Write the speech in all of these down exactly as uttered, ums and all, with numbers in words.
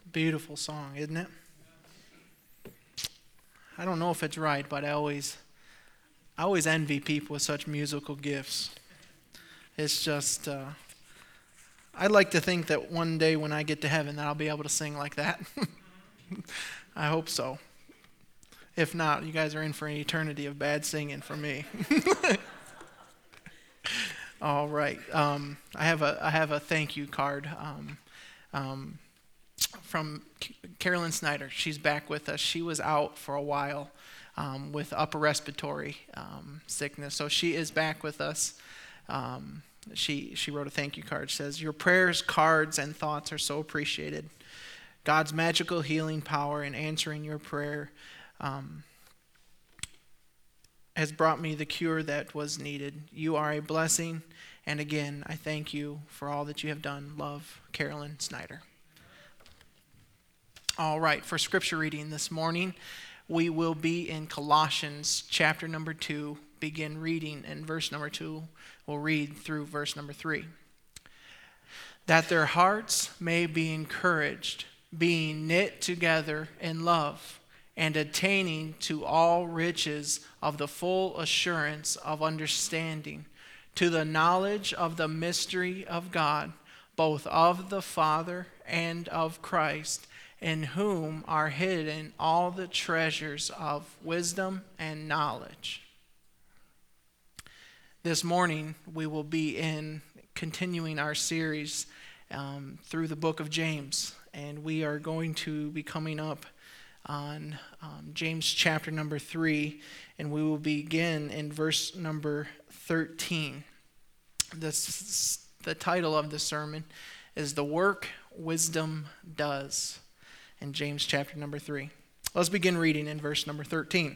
Beautiful song, isn't it? I don't know if it's right, but I always, I always envy people with such musical gifts. It's just, uh, I'd like to think that one day when I get to heaven that I'll be able to sing like that. I hope so. If not, you guys are in for an eternity of bad singing for me. All right. Um, I have a I have a thank you card um, um, from C- Carolyn Snyder. She's back with us. She was out for a while um, with upper respiratory um, sickness, so she is back with us. Um, she she wrote a thank you card. It says, "Your prayers, cards, and thoughts are so appreciated. God's magical healing power in answering your prayer um, has brought me the cure that was needed. You are a blessing, and again, I thank you for all that you have done. Love, Carolyn Snyder." All right, for scripture reading this morning, we will be in Colossians chapter number two, begin reading in verse number two. We'll read through verse number three. "That their hearts may be encouraged, being knit together in love, and attaining to all riches of the full assurance of understanding, to the knowledge of the mystery of God, both of the Father and of Christ, in whom are hidden all the treasures of wisdom and knowledge." This morning, we will be in continuing our series um, through the book of James, and we are going to be coming up on um, James chapter number three, and we will begin in verse number thirteen. This, the title of the sermon is "The Work Wisdom Does," in James chapter number three. Let's begin reading in verse number thirteen.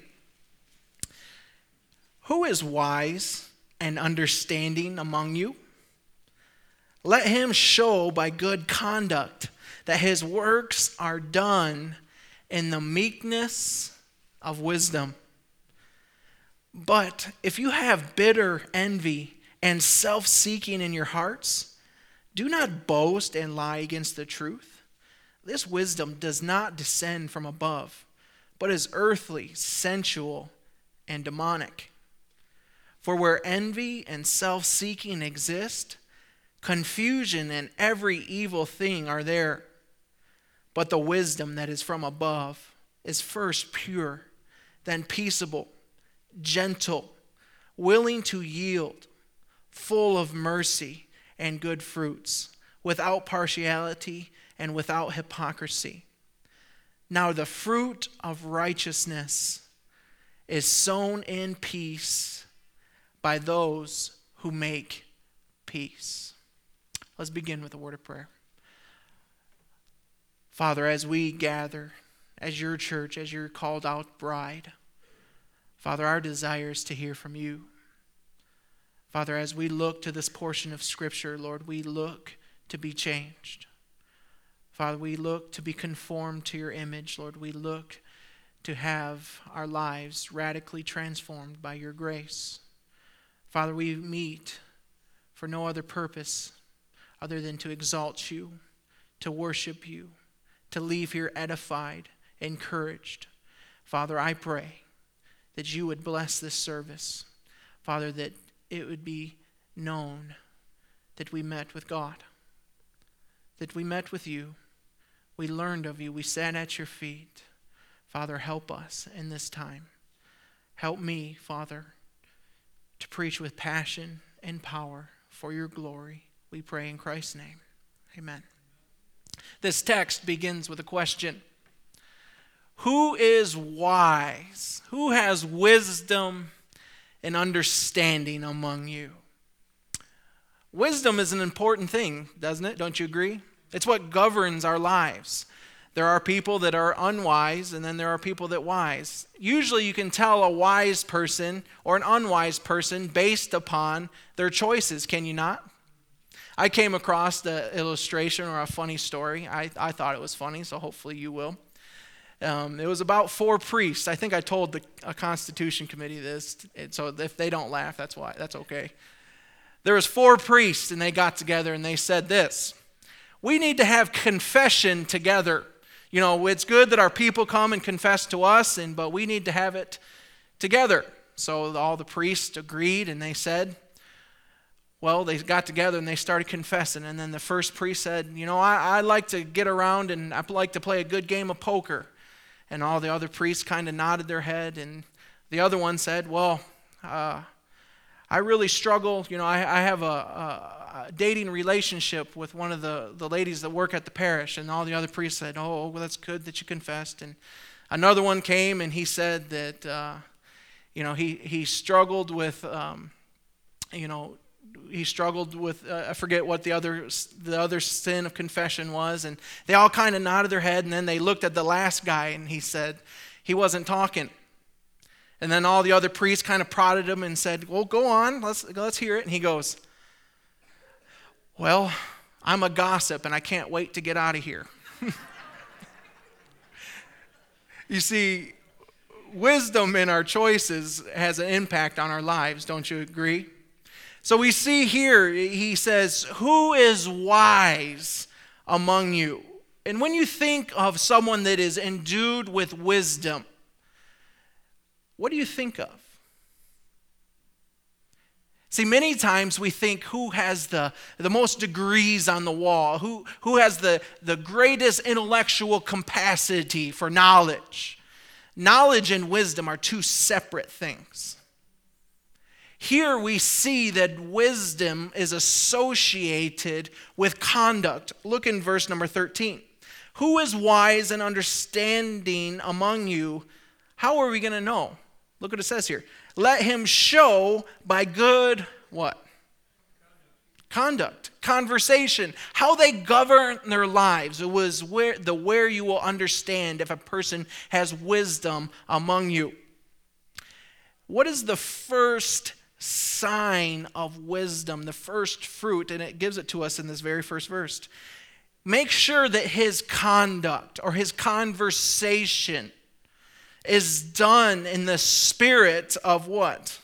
"Who is wise and understanding among you? Let him show by good conduct that his works are done in the meekness of wisdom. But if you have bitter envy and self-seeking in your hearts, do not boast and lie against the truth. This wisdom does not descend from above, but is earthly, sensual, and demonic. For where envy and self-seeking exist, confusion and every evil thing are there. But the wisdom that is from above is first pure, then peaceable, gentle, willing to yield, full of mercy and good fruits, without partiality and without hypocrisy. Now the fruit of righteousness is sown in peace by those who make peace." Let's begin with a word of prayer. Father, as we gather as your church, as your called out bride, Father, our desire is to hear from you. Father, as we look to this portion of Scripture, Lord, we look to be changed. Father, we look to be conformed to your image. Lord, we look to have our lives radically transformed by your grace. Father, we meet for no other purpose other than to exalt you, to worship you, to leave here edified, encouraged. Father, I pray that you would bless this service. Father, that it would be known that we met with God, that we met with you, we learned of you, we sat at your feet. Father, help us in this time. Help me, Father, to preach with passion and power for your glory. We pray in Christ's name. Amen. This text begins with a question. Who is wise? Who has wisdom and understanding among you? Wisdom is an important thing, doesn't it? Don't you agree? It's what governs our lives. There are people that are unwise, and then there are people that are wise. Usually you can tell a wise person or an unwise person based upon their choices, can you not? I came across the illustration or a funny story. I, I thought it was funny, so hopefully you will. Um, it was about four priests. I think I told the a Constitution Committee this, so if they don't laugh, that's why. That's okay. There was four priests, and they got together, and they said this: "We need to have confession together You know, it's good that our people come and confess to us, and but we need to have it together. So all the priests agreed, and they said, well, they got together and they started confessing. And then the first priest said, you know, I, I like to get around and I like to play a good game of poker. And all the other priests kind of nodded their head. And the other one said, well, uh, I really struggle. You know, I, I have a, a, a dating relationship with one of the, the ladies that work at the parish. And all the other priests said, oh, well, that's good that you confessed. And another one came and he said that, uh, you know, he, he struggled with, um, you know, he struggled with, uh, I forget what the other the other sin of confession was, and they all kind of nodded their head, and then they looked at the last guy, and he said he wasn't talking. And then all the other priests kind of prodded him and said, well, go on, let's, let's hear it. And he goes, well, I'm a gossip, and I can't wait to get out of here. You see, wisdom in our choices has an impact on our lives, don't you agree? So we see here, he says, who is wise among you? And when you think of someone that is endued with wisdom, what do you think of? See, many times we think who has the, the most degrees on the wall, who, who has the, the greatest intellectual capacity for knowledge. Knowledge and wisdom are two separate things. Here we see that wisdom is associated with conduct. Look in verse number thirteen. Who is wise and understanding among you? How are we going to know? Look what it says here. Let him show by good, what? Conduct, conversation, how they govern their lives. It was where the where you will understand if a person has wisdom among you. What is the first sign of wisdom, the first fruit? And it gives it to us in this very first verse. Make sure that his conduct or his conversation is done in the spirit of what?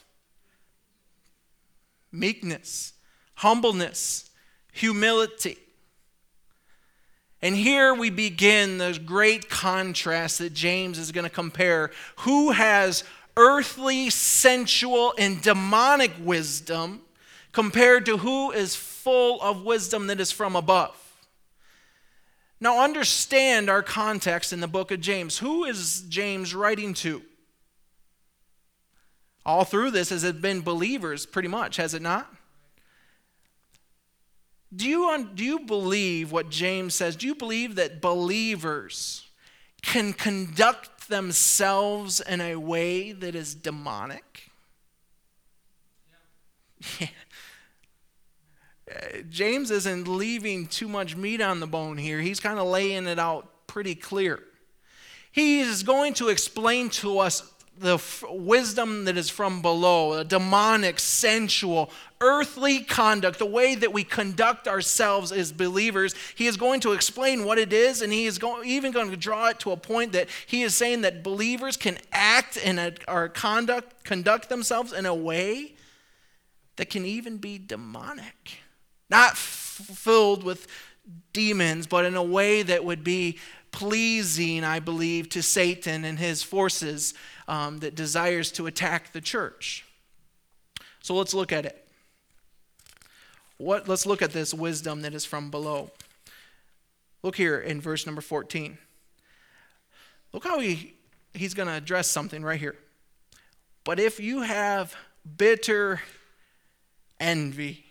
Meekness, humbleness, humility. And here we begin the great contrast that James is going to compare. Who has earthly, sensual, and demonic wisdom compared to who is full of wisdom that is from above? Now understand our context in the book of James. Who is James writing to? All through this has it been believers pretty much, has it not? Do you, do you believe what James says? Do you believe that believers can conduct themselves in a way that is demonic? Yeah. Uh, James isn't leaving too much meat on the bone here. He's kind of laying it out pretty clear. He is going to explain to us the f- wisdom that is from below, a demonic, sensual, earthly conduct, the way that we conduct ourselves as believers. He is going to explain what it is, and he is going, even going to draw it to a point that he is saying that believers can act in a, or conduct, conduct themselves in a way that can even be demonic. Not f- filled with demons, but in a way that would be pleasing, I believe, to Satan and his forces um, that desires to attack the church. So let's look at it. What? Let's look at this wisdom that is from below. Look here in verse number fourteen. Look how he, he's going to address something right here. But if you have bitter envy.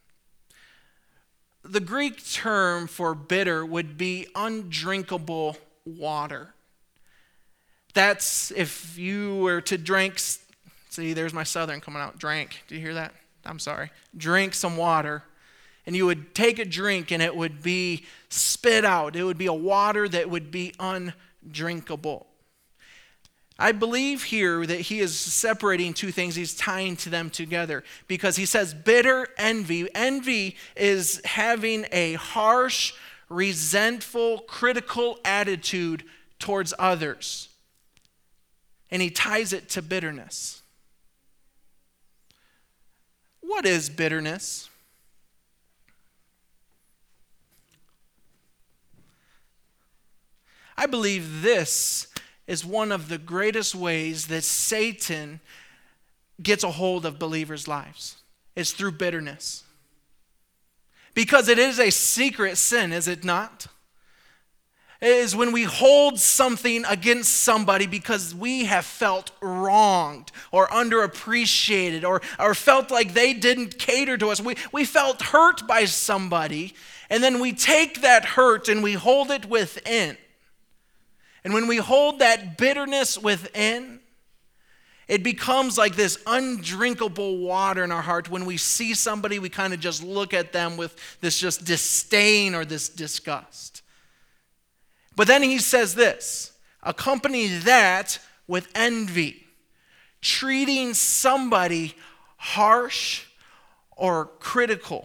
The Greek term for bitter would be undrinkable water. That's if you were to drink, see, there's my southern coming out, drank. Do you hear that? I'm sorry. Drink some water. And you would take a drink and it would be spit out. It would be a water that would be undrinkable. I believe here that he is separating two things. He's tying to them together because he says bitter envy. Envy is having a harsh, resentful, critical attitude towards others. And he ties it to bitterness. What is bitterness? I believe this is one of the greatest ways that Satan gets a hold of believers' lives. It's through bitterness. Because it is a secret sin, is it not? It is when we hold something against somebody because we have felt wronged or underappreciated or, or felt like they didn't cater to us. We, we felt hurt by somebody, and then we take that hurt and we hold it within. And when we hold that bitterness within, it becomes like this undrinkable water in our heart. When we see somebody, we kind of just look at them with this just disdain or this disgust. But then he says this, accompany that with envy, treating somebody harsh or critical.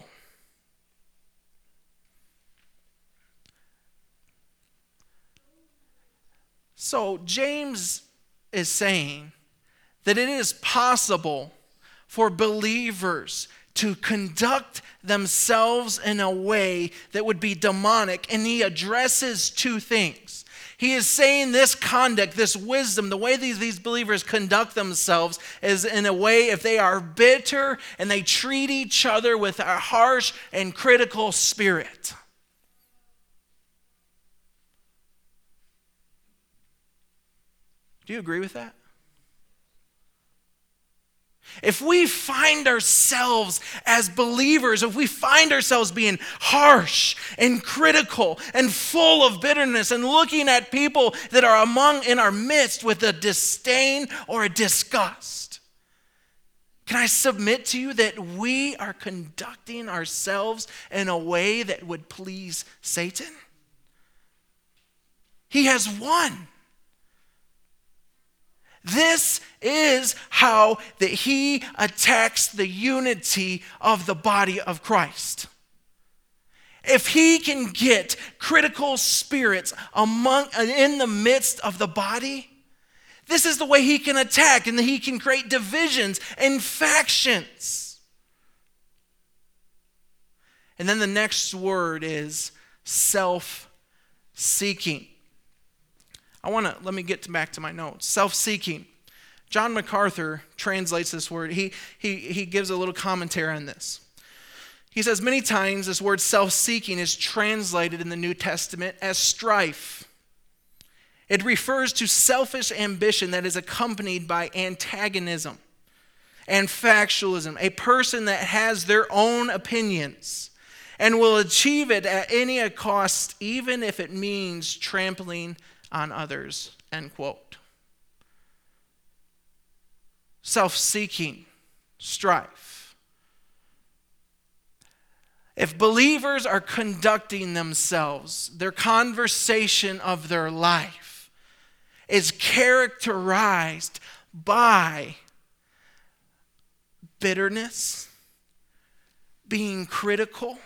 So James is saying that it is possible for believers to conduct themselves in a way that would be demonic, and he addresses two things. He is saying this conduct, this wisdom, the way these, these believers conduct themselves is in a way if they are bitter and they treat each other with a harsh and critical spirit. Do you agree with that? If we find ourselves as believers, if we find ourselves being harsh and critical and full of bitterness and looking at people that are among in our midst with a disdain or a disgust, can I submit to you that we are conducting ourselves in a way that would please Satan? He has won. This is how that he attacks the unity of the body of Christ. If he can get critical spirits among in the midst of the body, this is the way he can attack, and he can create divisions and factions. And then the next word is self-seeking. I want to, let me get back to my notes. Self-seeking. John MacArthur translates this word. He, he, he gives a little commentary on this. He says, many times this word self-seeking is translated in the New Testament as strife. It refers to selfish ambition that is accompanied by antagonism and factionalism. A person that has their own opinions and will achieve it at any cost, even if it means trampling on others, end quote. Self-seeking, strife. If believers are conducting themselves, their conversation of their life is characterized by bitterness, being critical,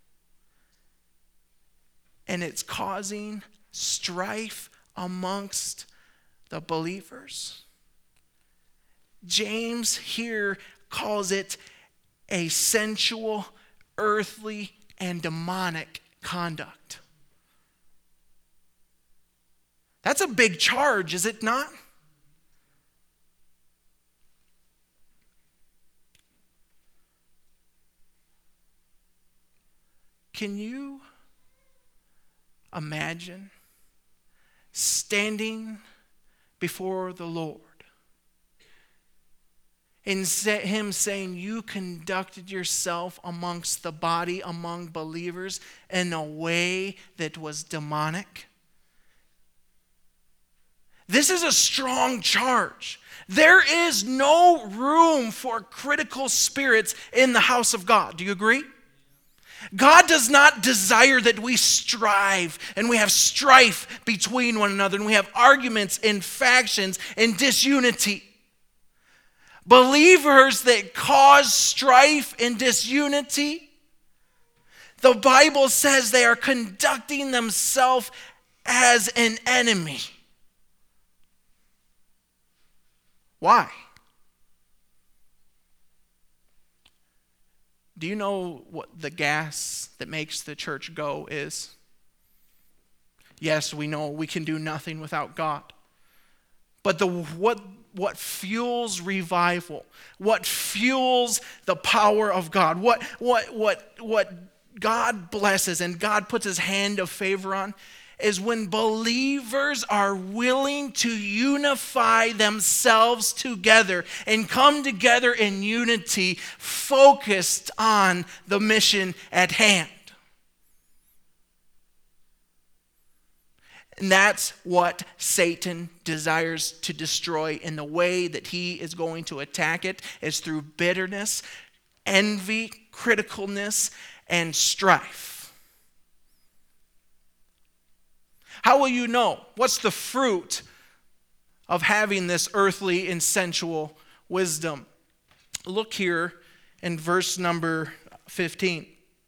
and it's causing strife amongst the believers. James here calls it a sensual, earthly, and demonic conduct. That's a big charge, is it not? Can you imagine standing before the Lord and him saying, you conducted yourself amongst the body, among believers, in a way that was demonic? This is a strong charge. There is no room for critical spirits in the house of God. Do you agree? God does not desire that we strive and we have strife between one another and we have arguments and factions and disunity. Believers that cause strife and disunity, the Bible says they are conducting themselves as an enemy. Why? Do you know what the gas that makes the church go is? Yes, we know we can do nothing without God. But the what what fuels revival, what fuels the power of God, what what what what God blesses and God puts his hand of favor on, is when believers are willing to unify themselves together and come together in unity, focused on the mission at hand. And that's what Satan desires to destroy. And the way that he is going to attack it is through bitterness, envy, criticalness, and strife. How will you know? What's the fruit of having this earthly and sensual wisdom? Look here in verse number fifteen.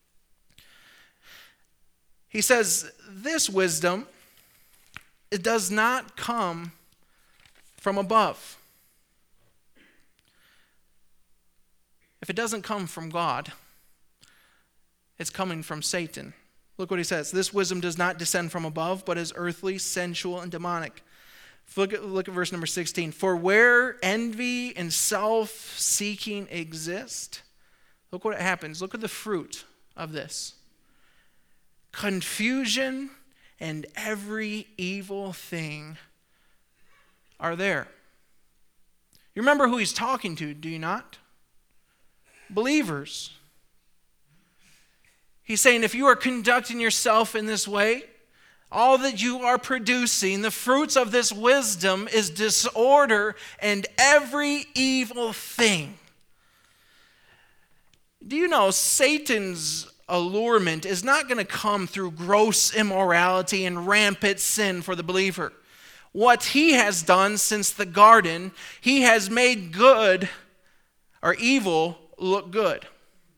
He says, this wisdom, it does not come from above. If it doesn't come from God, it's coming from Satan. Look what he says. This wisdom does not descend from above, but is earthly, sensual, and demonic. Look at, look at verse number sixteen. For where envy and self-seeking exist, look what happens. Look at the fruit of this. Confusion and every evil thing are there. You remember who he's talking to, do you not? Believers. He's saying if you are conducting yourself in this way, all that you are producing, the fruits of this wisdom, is disorder and every evil thing. Do you know Satan's allurement is not going to come through gross immorality and rampant sin for the believer? What he has done since the garden, he has made good or evil look good.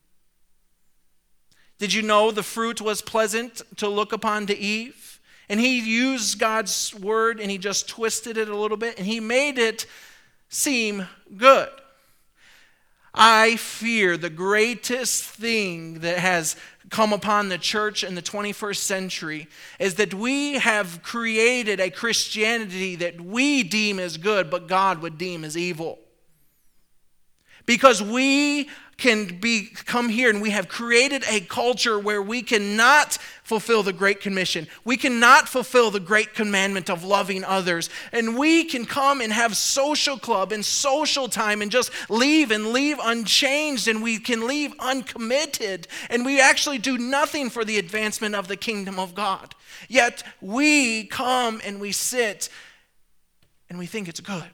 Did you know the fruit was pleasant to look upon to Eve? And he used God's word and he just twisted it a little bit and he made it seem good. I fear the greatest thing that has come upon the church in the twenty-first century is that we have created a Christianity that we deem as good, but God would deem as evil. Because we can be come here and we have created a culture where we cannot fulfill the Great Commission. We cannot fulfill the great commandment of loving others. And we can come and have social club and social time and just leave and leave unchanged, and we can leave uncommitted, and we actually do nothing for the advancement of the kingdom of God. Yet we come and we sit and we think it's good.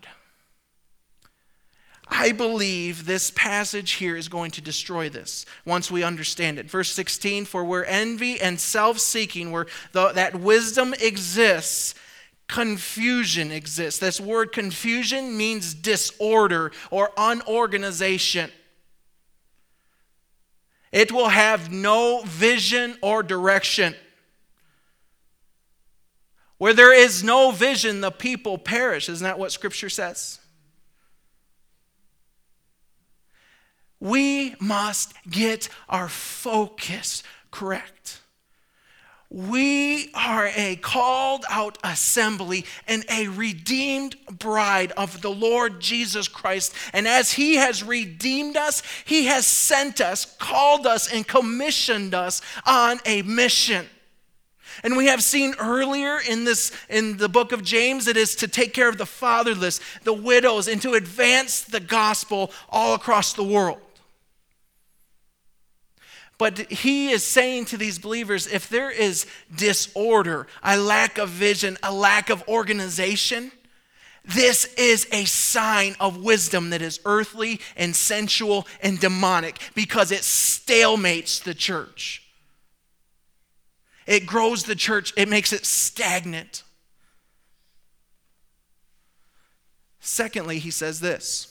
I believe this passage here is going to destroy this once we understand it. Verse sixteen, for where envy and self-seeking, where the, that wisdom exists, confusion exists. This word confusion means disorder or unorganization. It will have no vision or direction. Where there is no vision, the people perish. Isn't that what Scripture says? We must get our focus correct. We are a called out assembly and a redeemed bride of the Lord Jesus Christ. And as he has redeemed us, he has sent us, called us, and commissioned us on a mission. And we have seen earlier in this in the book of James, it is to take care of the fatherless, the widows, and to advance the gospel all across the world. But he is saying to these believers, if there is disorder, a lack of vision, a lack of organization, this is a sign of wisdom that is earthly and sensual and demonic, because it stalemates the church. It grows the church. It makes it stagnant. Secondly, he says this.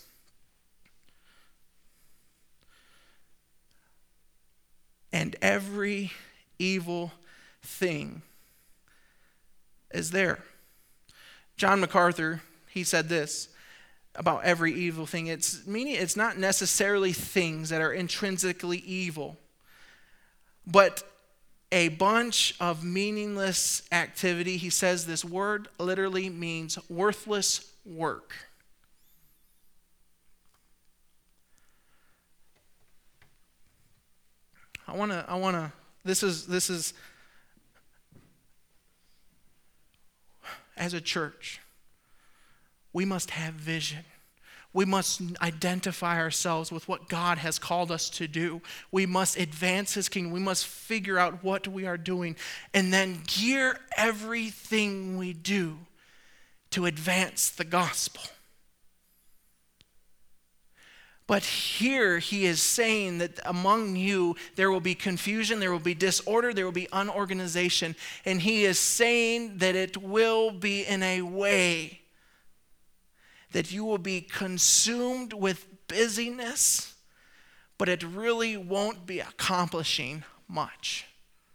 And every evil thing is there. John MacArthur, he said this about every evil thing. It's meaning it's not necessarily things that are intrinsically evil, but a bunch of meaningless activity. He says this word literally means worthless work. I want to, I want to, this is, this is, as a church, we must have vision. We must identify ourselves with what God has called us to do. We must advance His kingdom. We must figure out what we are doing and then gear everything we do to advance the gospel. But here he is saying that among you there will be confusion, there will be disorder, there will be unorganization. And he is saying that it will be in a way that you will be consumed with busyness, but it really won't be accomplishing much.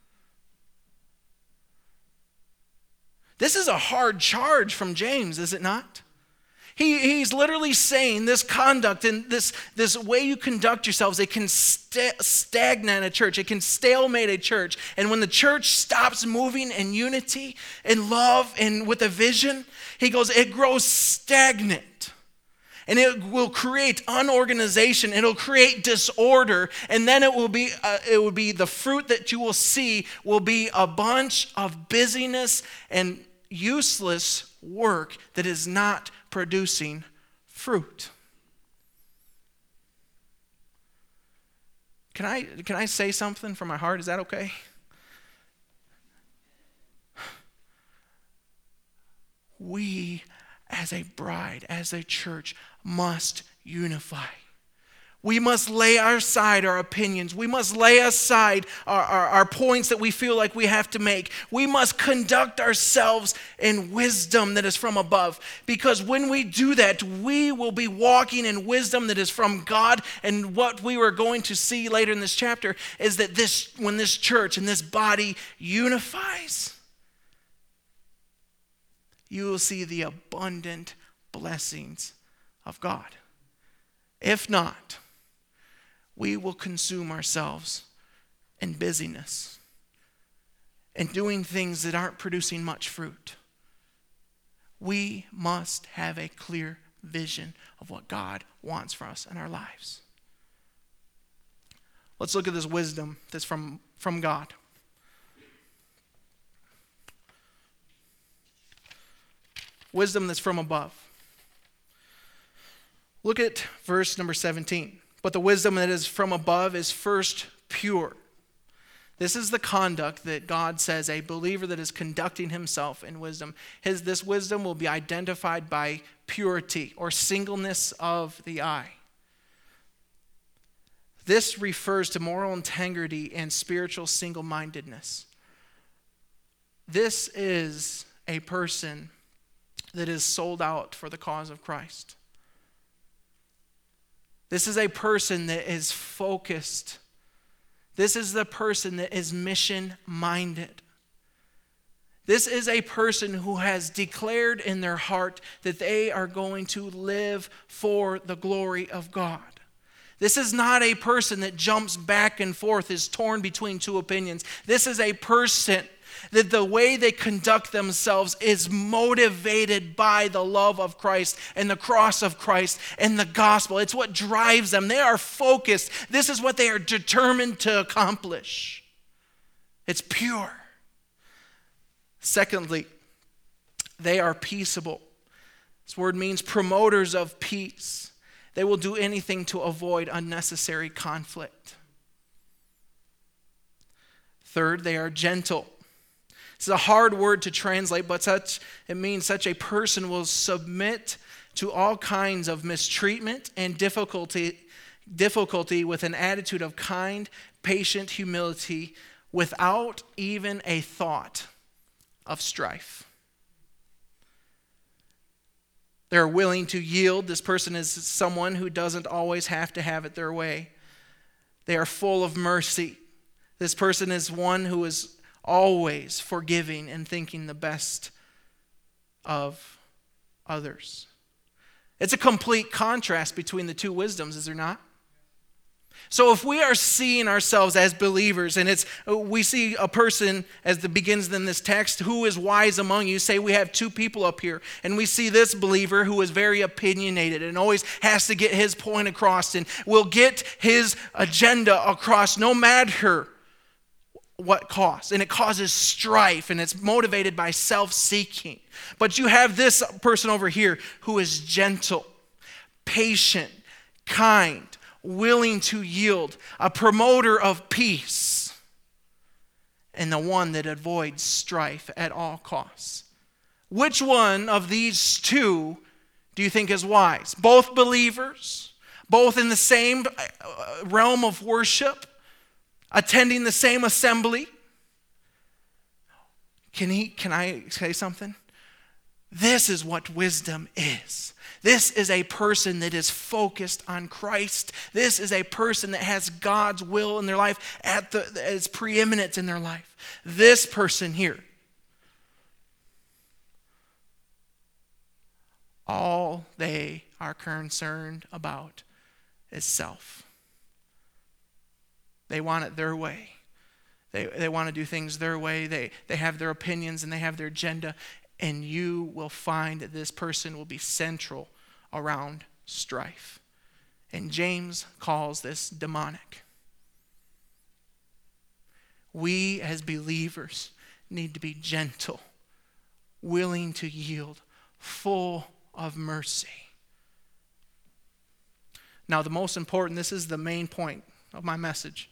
This is a hard charge from James, is it not? He, he's literally saying this conduct and this, this way you conduct yourselves, it can st- stagnate a church. It can stalemate a church. And when the church stops moving in unity and love and with a vision, he goes, it grows stagnant. And it will create unorganization. It'll create disorder. And then it will be, uh, it will be the fruit that you will see will be a bunch of busyness and useless work that is not producing fruit. Can I, can I say something from my heart? Is that okay? We, as a bride, as a church, must unify. We must lay aside our opinions. We must lay aside our, our, our points that we feel like we have to make. We must conduct ourselves in wisdom that is from above. Because when we do that, we will be walking in wisdom that is from God. And what we were going to see later in this chapter is that this, when this church and this body unifies, you will see the abundant blessings of God. If not, we will consume ourselves in busyness and doing things that aren't producing much fruit. We must have a clear vision of what God wants for us in our lives. Let's look at this wisdom that's from, from God. Wisdom that's from above. Look at verse number seventeen. But the wisdom that is from above is first pure. This is the conduct that God says a believer that is conducting himself in wisdom. His, this wisdom will be identified by purity or singleness of the eye. This refers to moral integrity and spiritual single-mindedness. This is a person that is sold out for the cause of Christ. This is a person that is focused. This is the person that is mission-minded. This is a person who has declared in their heart that they are going to live for the glory of God. This is not a person that jumps back and forth, is torn between two opinions. This is a person that the way they conduct themselves is motivated by the love of Christ and the cross of Christ and the gospel. It's what drives them. They are focused. This is what they are determined to accomplish. It's pure. Secondly, they are peaceable. This word means promoters of peace. They will do anything to avoid unnecessary conflict. Third, they are gentle. It's a hard word to translate, but such it means such a person will submit to all kinds of mistreatment and difficulty, difficulty with an attitude of kind, patient humility, without even a thought of strife. They're willing to yield. This person is someone who doesn't always have to have it their way. They are full of mercy. This person is one who is always forgiving and thinking the best of others. It's a complete contrast between the two wisdoms, is there not? So if we are seeing ourselves as believers, and it's we see a person, as it begins in this text, who is wise among you, say we have two people up here, and we see this believer who is very opinionated and always has to get his point across and will get his agenda across no matter what cost. And it causes strife, and it's motivated by self-seeking. But you have this person over here who is gentle, patient, kind, willing to yield, a promoter of peace, and the one that avoids strife at all costs. Which one of these two do you think is wise? Both believers, both in the same realm of worship, attending the same assembly. Can he, can I say something? This is what wisdom is. This is a person that is focused on Christ. This is a person that has God's will in their life at the as preeminent in their life. This person here, all they are concerned about is self. They want it their way. They, they want to do things their way. They, they have their opinions and they have their agenda. And you will find that this person will be central around strife. And James calls this demonic. We as believers need to be gentle, willing to yield, full of mercy. Now, the most important, this is the main point of my message.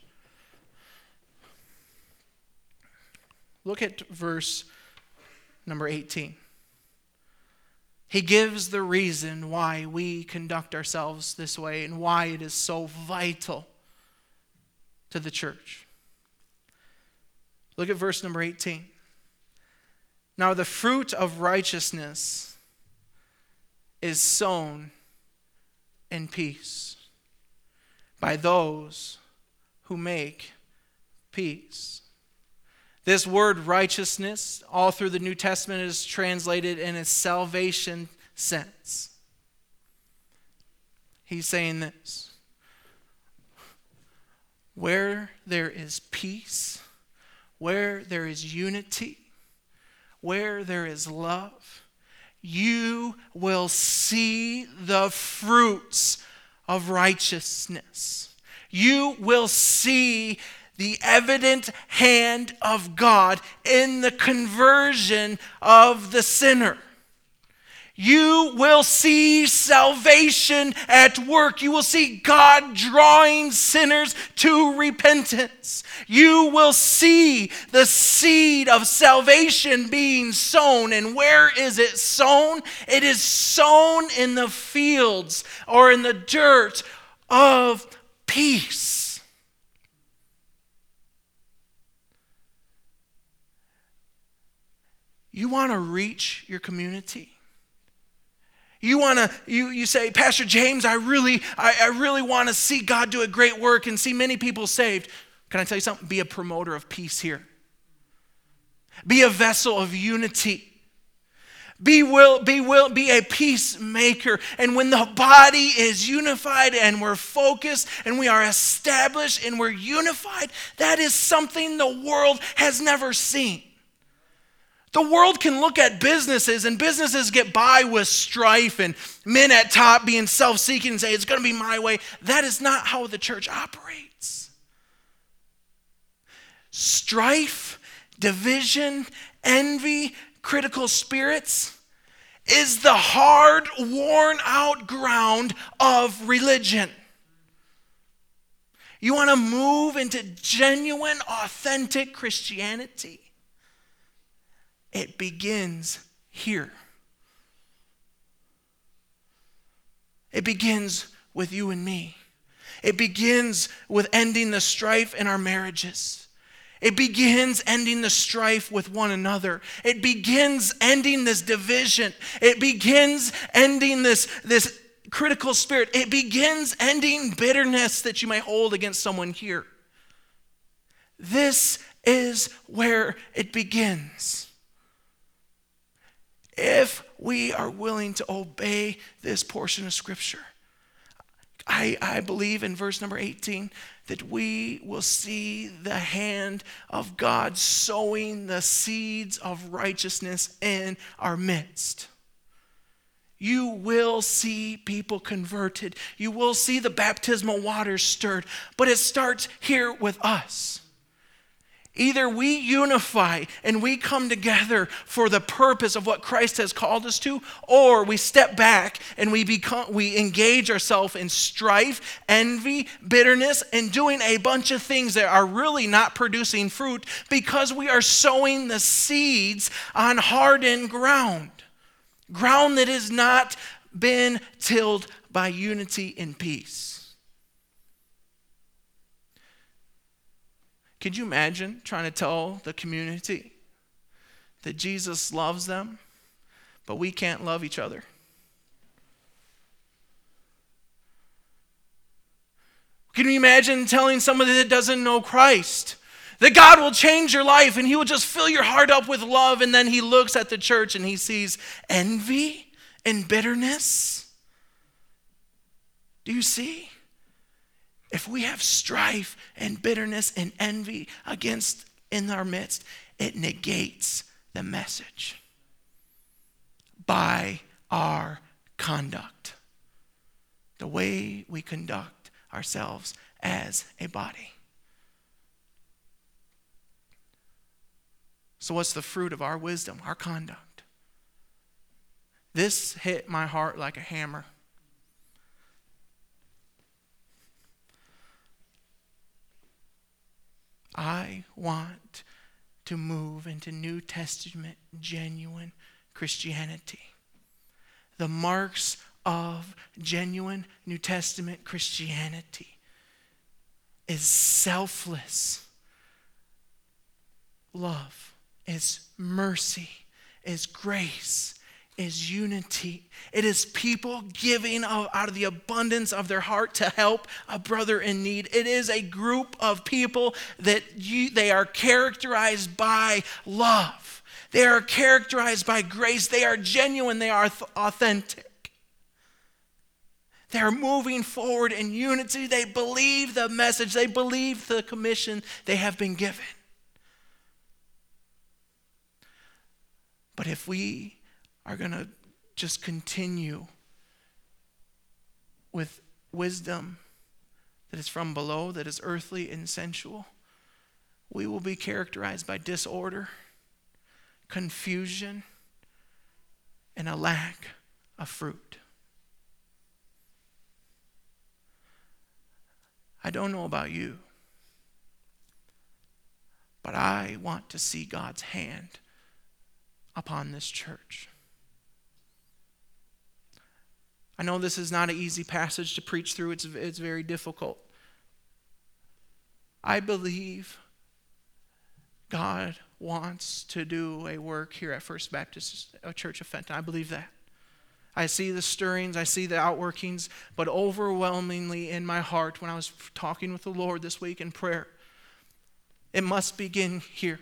Look at verse number eighteen. He gives the reason why we conduct ourselves this way and why it is so vital to the church. Look at verse number eighteen. Now the fruit of righteousness is sown in peace by those who make peace. This word righteousness, all through the New Testament, is translated in a salvation sense. He's saying this: where there is peace, where there is unity, where there is love, you will see the fruits of righteousness. You will see the evident hand of God in the conversion of the sinner. You will see salvation at work. You will see God drawing sinners to repentance. You will see the seed of salvation being sown. And where is it sown? It is sown in the fields or in the dirt of peace. You want to reach your community? You want to, you, you say, Pastor James, I really, I, I really want to see God do a great work and see many people saved. Can I tell you something? Be a promoter of peace here. Be a vessel of unity. Be will, be will, be a peacemaker. And when the body is unified and we're focused and we are established and we're unified, that is something the world has never seen. The world can look at businesses, and businesses get by with strife and men at top being self-seeking and say, it's going to be my way. That is not how the church operates. Strife, division, envy, critical spirits is the hard, worn-out ground of religion. You want to move into genuine, authentic Christianity? It begins here. It begins with you and me. It begins with ending the strife in our marriages. It begins ending the strife with one another. It begins ending this division. It begins ending this, this critical spirit. It begins ending bitterness that you may hold against someone here. This is where it begins. If we are willing to obey this portion of Scripture, I, I believe in verse number eighteen that we will see the hand of God sowing the seeds of righteousness in our midst. You will see people converted. You will see the baptismal waters stirred. But it starts here with us. Either we unify and we come together for the purpose of what Christ has called us to, or we step back and we become we engage ourselves in strife, envy, bitterness, and doing a bunch of things that are really not producing fruit because we are sowing the seeds on hardened ground. Ground that has not been tilled by unity and peace. Could you imagine trying to tell the community that Jesus loves them, but we can't love each other? Can you imagine telling somebody that doesn't know Christ that God will change your life and he will just fill your heart up with love, and then he looks at the church and he sees envy and bitterness? Do you see? If we have strife and bitterness and envy against in our midst, it negates the message by our conduct, the way we conduct ourselves as a body. So what's the fruit of our wisdom, our conduct? This hit my heart like a hammer. I want to move into New Testament genuine Christianity. The marks of genuine New Testament Christianity is selfless love, is mercy, is grace, is unity. It is people giving out of the abundance of their heart to help a brother in need. It is a group of people that you, they are characterized by love. They are characterized by grace. They are genuine. They are authentic. They are moving forward in unity. They believe the message. They believe the commission they have been given. But if we are going to just continue with wisdom that is from below, that is earthly and sensual, we will be characterized by disorder, confusion, and a lack of fruit. I don't know about you, but I want to see God's hand upon this church. I know this is not an easy passage to preach through. It's, it's very difficult. I believe God wants to do a work here at First Baptist Church of Fenton. I believe that. I see the stirrings, I see the outworkings, but overwhelmingly in my heart, when I was talking with the Lord this week in prayer, it must begin here.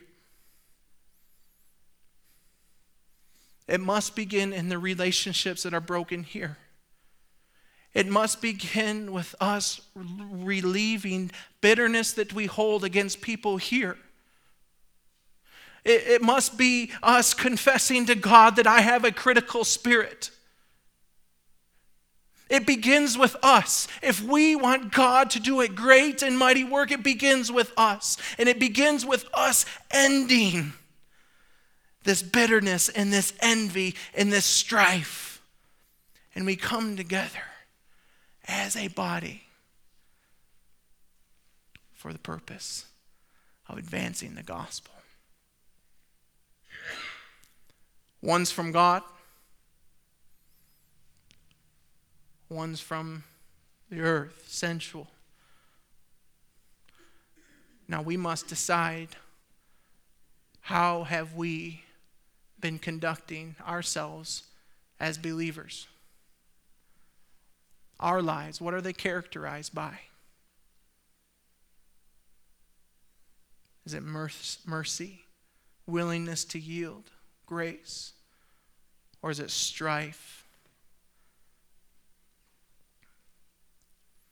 It must begin in the relationships that are broken here. It must begin with us relieving bitterness that we hold against people here. It, it must be us confessing to God that I have a critical spirit. It begins with us. If we want God to do a great and mighty work, it begins with us. And it begins with us ending this bitterness and this envy and this strife. And we come together as a body for the purpose of advancing the gospel. One's from God. One's from the earth, sensual. Now we must decide, how have we been conducting ourselves as believers? Our lives, what are they characterized by? Is it mercy, willingness to yield, grace? Or is it strife?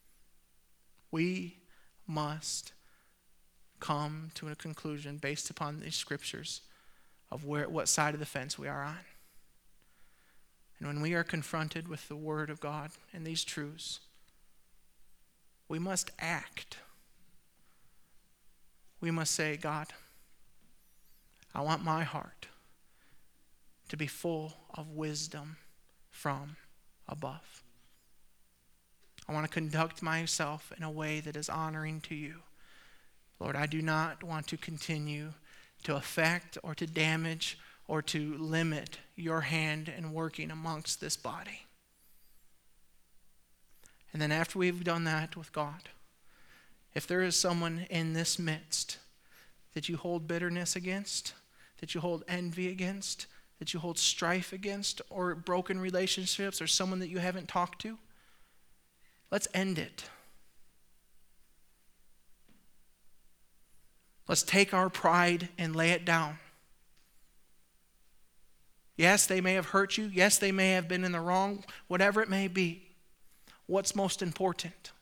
We must come to a conclusion based upon these scriptures of where, what side of the fence we are on. And when we are confronted with the Word of God and these truths, we must act. We must say, God, I want my heart to be full of wisdom from above. I want to conduct myself in a way that is honoring to you. Lord, I do not want to continue to affect or to damage or to limit your hand in working amongst this body. And then after we've done that with God, if there is someone in this midst that you hold bitterness against, that you hold envy against, that you hold strife against, or broken relationships, or someone that you haven't talked to, let's end it. Let's take our pride and lay it down. Yes, they may have hurt you. Yes, they may have been in the wrong. Whatever it may be. What's most important?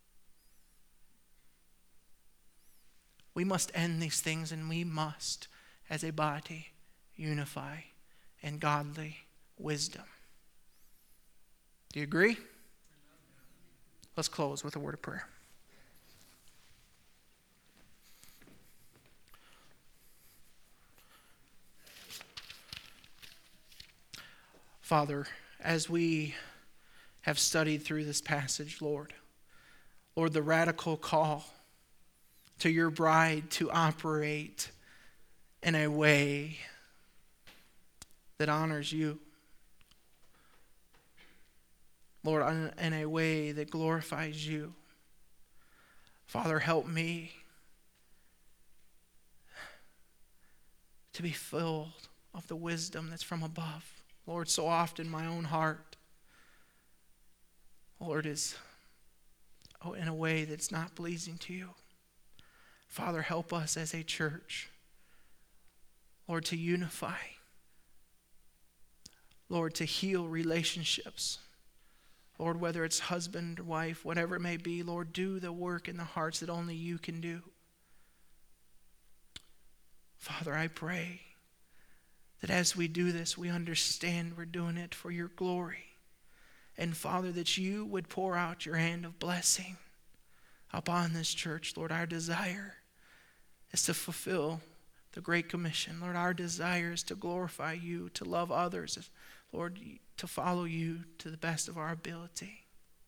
We must end these things, and we must, as a body, unify in godly wisdom. Do you agree? Let's close with a word of prayer. Father, as we have studied through this passage, Lord, Lord, the radical call to your bride to operate in a way that honors you. Lord, in a way that glorifies you. Father, help me to be filled of the wisdom that's from above. Lord, so often my own heart, Lord, is oh, in a way that's not pleasing to you. Father, help us as a church, Lord, to unify. Lord, to heal relationships. Lord, whether it's husband or wife, whatever it may be, Lord, do the work in the hearts that only you can do. Father, I pray that as we do this, we understand we're doing it for your glory. And Father, that you would pour out your hand of blessing upon this church. Lord, our desire is to fulfill the Great Commission. Lord, our desire is to glorify you, to love others. Lord, to follow you to the best of our ability.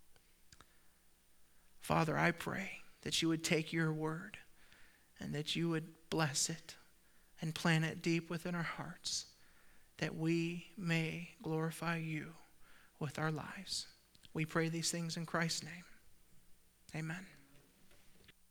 Father, I pray that you would take your word and that you would bless it and plant it deep within our hearts, that we may glorify you with our lives. We pray these things in Christ's name. Amen.